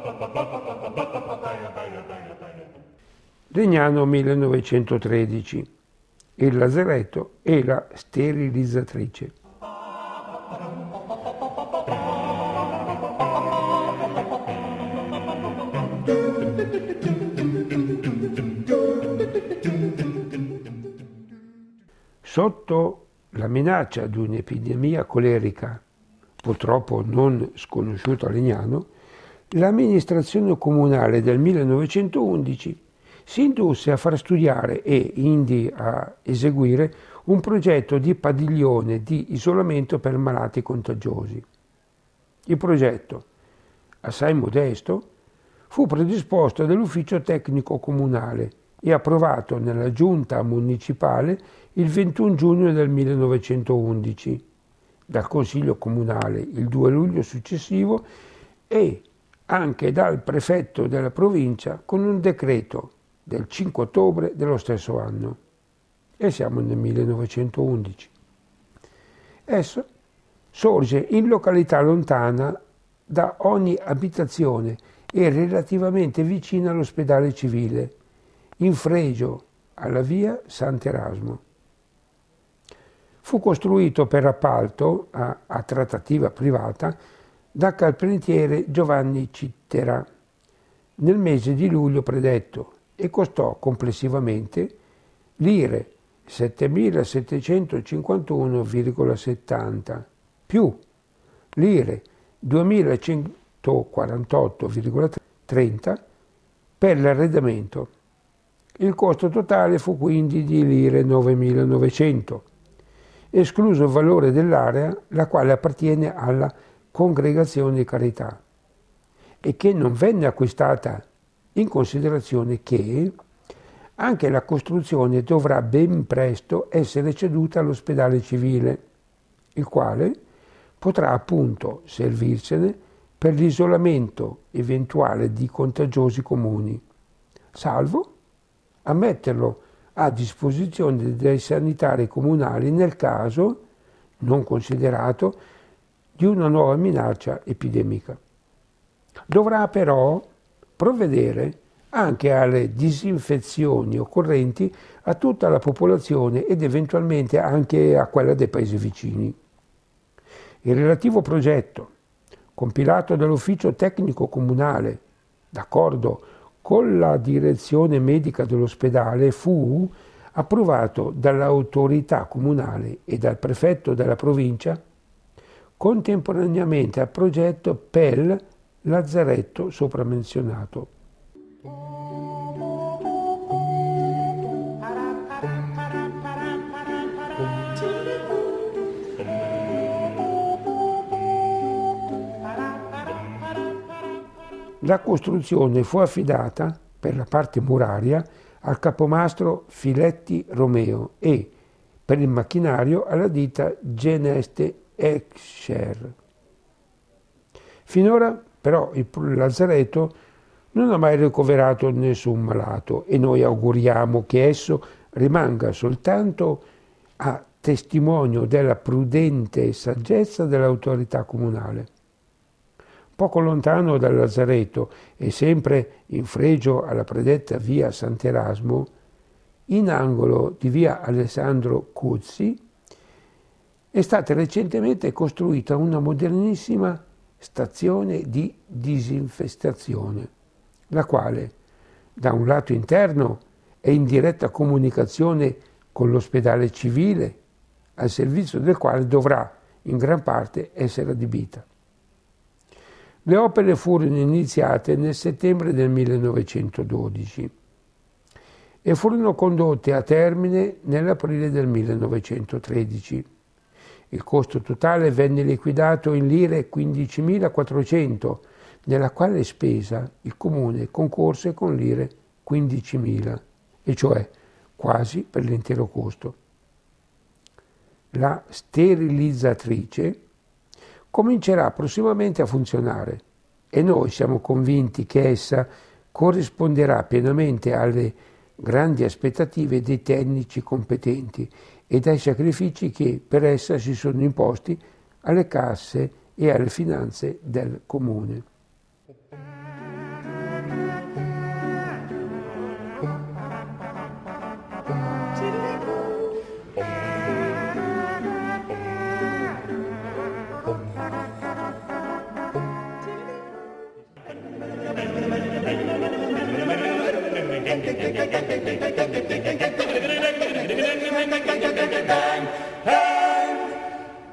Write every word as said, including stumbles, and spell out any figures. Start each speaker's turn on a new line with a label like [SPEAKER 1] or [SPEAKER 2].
[SPEAKER 1] Legnano millenovecentotredici. Il lazaretto e la sterilizzatrice. Sotto la minaccia di un'epidemia colerica, purtroppo non sconosciuta a Legnano, l'amministrazione comunale del millenovecentoundici si indusse a far studiare e indi a eseguire un progetto di padiglione di isolamento per malati contagiosi. Il progetto, assai modesto, fu predisposto dall'ufficio tecnico comunale e approvato nella giunta municipale il ventuno giugno del millenovecentoundici, dal Consiglio Comunale il due luglio successivo e anche dal prefetto della provincia con un decreto del cinque ottobre dello stesso anno. E siamo nel millenovecentoundici. Esso sorge in località lontana da ogni abitazione e relativamente vicina all'ospedale civile, in fregio alla via Sant'Erasmo. Fu costruito per appalto a, a trattativa privata da carpentiere Giovanni Cittera nel mese di luglio predetto e costò complessivamente lire settemilasettecentocinquantuno virgola settanta più lire duemilacentoquarantotto virgola trenta per l'arredamento. Il costo totale fu quindi di lire novemilanovecento, escluso il valore dell'area, la quale appartiene alla Congregazione di Carità e che non venne acquistata in considerazione che anche la costruzione dovrà ben presto essere ceduta all'ospedale civile, il quale potrà appunto servirsene per l'isolamento eventuale di contagiosi comuni, salvo a metterlo a disposizione dei sanitari comunali nel caso, non considerato, di una nuova minaccia epidemica. Dovrà però provvedere anche alle disinfezioni occorrenti a tutta la popolazione ed eventualmente anche a quella dei paesi vicini. Il relativo progetto, compilato dall'ufficio tecnico comunale, d'accordo con la direzione medica dell'ospedale, fu approvato dall'autorità comunale e dal prefetto della provincia contemporaneamente al progetto per il lazzaretto sopramenzionato. La costruzione fu affidata, per la parte muraria, al capomastro Filetti Romeo e, per il macchinario, alla ditta Geneste Escher. Finora, però, il lazzaretto non ha mai ricoverato nessun malato e noi auguriamo che esso rimanga soltanto a testimonio della prudente saggezza dell'autorità comunale. Poco lontano dal lazzaretto e sempre in fregio alla predetta via Sant'Erasmo, in angolo di via Alessandro Cuzzi, è stata recentemente costruita una modernissima stazione di disinfestazione, la quale, da un lato interno, è in diretta comunicazione con l'ospedale civile, al servizio del quale dovrà in gran parte essere adibita. Le opere furono iniziate nel settembre del millenovecentododici e furono condotte a termine nell'aprile del millenovecentotredici. Il costo totale venne liquidato in lire quindicimilaquattrocento, nella quale spesa il comune concorse con lire quindicimila, e cioè quasi per l'intero costo. La sterilizzatrice comincerà prossimamente a funzionare e noi siamo convinti che essa corrisponderà pienamente alle grandi aspettative dei tecnici competenti e dai sacrifici che per essa si sono imposti alle casse e alle finanze del comune.
[SPEAKER 2] Bang!